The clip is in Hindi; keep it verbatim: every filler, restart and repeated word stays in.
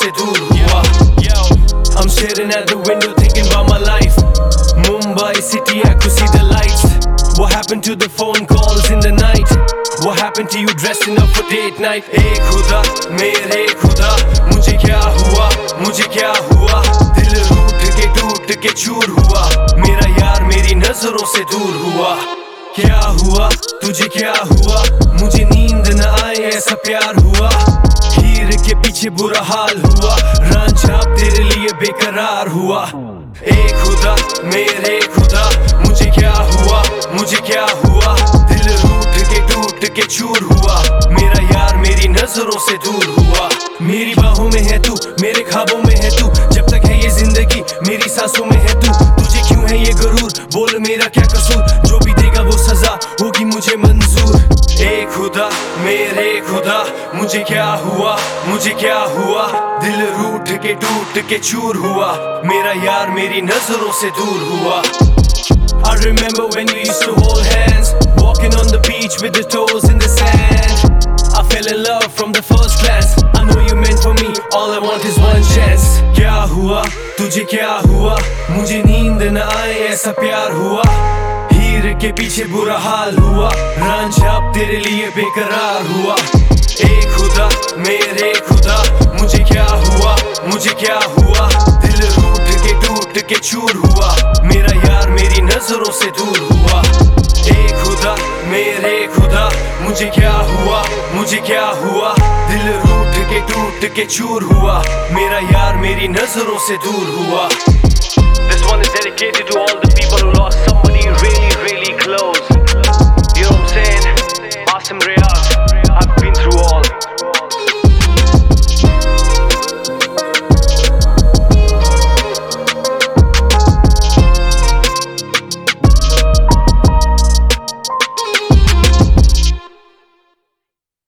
से दूर हुआ। I'm staring at the window thinking about my life. Mumbai city, I could see the lights. What happened to the phone calls in the night? What happened to you dressing up for date night? ए खुदा मेरे खुदा मुझे क्या हुआ, मुझे क्या हुआ? दिल रूठ के टूट के चूर हुआ, मेरा यार मेरी नजरों से दूर हुआ। क्या हुआ तुझे क्या हुआ? मुझे नींद न आए ऐसा प्यार हुआ। हीर के पीछे बुरा हाल हुआ, रांझा तेरे लिए बेकरार हुआ। ए खुदा मेरे खुदा मुझे क्या हुआ, मुझे क्या हुआ? दिल रूठ के टूट के चूर हुआ, मेरा यार मेरी नजरों से दूर हुआ। मेरी बाहों में है तू, मेरे ख्वाबों में है तू, जब तक है ये जिंदगी मेरी सांसों में है तू। तुझे क्यों है ये गरूर, बोल मेरा क्या कसूर? जो भी देगा वो सजा होगी मुझे मंजूर। ए खुदा मेरे खुदा मुझे क्या हुआ, मुझे क्या हुआ? दिल रूठ के टूट के चूर हुआ, मेरा यार मेरी नजरों से दूर हुआ। I remember when we used to hold hands, walking on the beach with the toes in the sand. I fell in love from the first glance. I know you meant for me, all I want is one chance. क्या हुआ तुझे क्या हुआ? मुझे नींद न आए ऐसा प्यार हुआ। हीर के पीछे बुरा हाल हुआ, रांझा तेरे लिए बेकरार हुआ। ए खुदा मेरे खुदा मुझे क्या हुआ, मुझे क्या हुआ? दिल रूठ के टूट के चूर हुआ, मेरा यार मेरी नजरों से दूर हुआ। ए खुदा मेरे खुदा मुझे क्या हुआ, मुझे क्या हुआ? दिल रूठ के टूट के चूर हुआ, मेरा यार मेरी नजरों से दूर हुआ। This one is dedicated to all the people who lost somebody really, really close.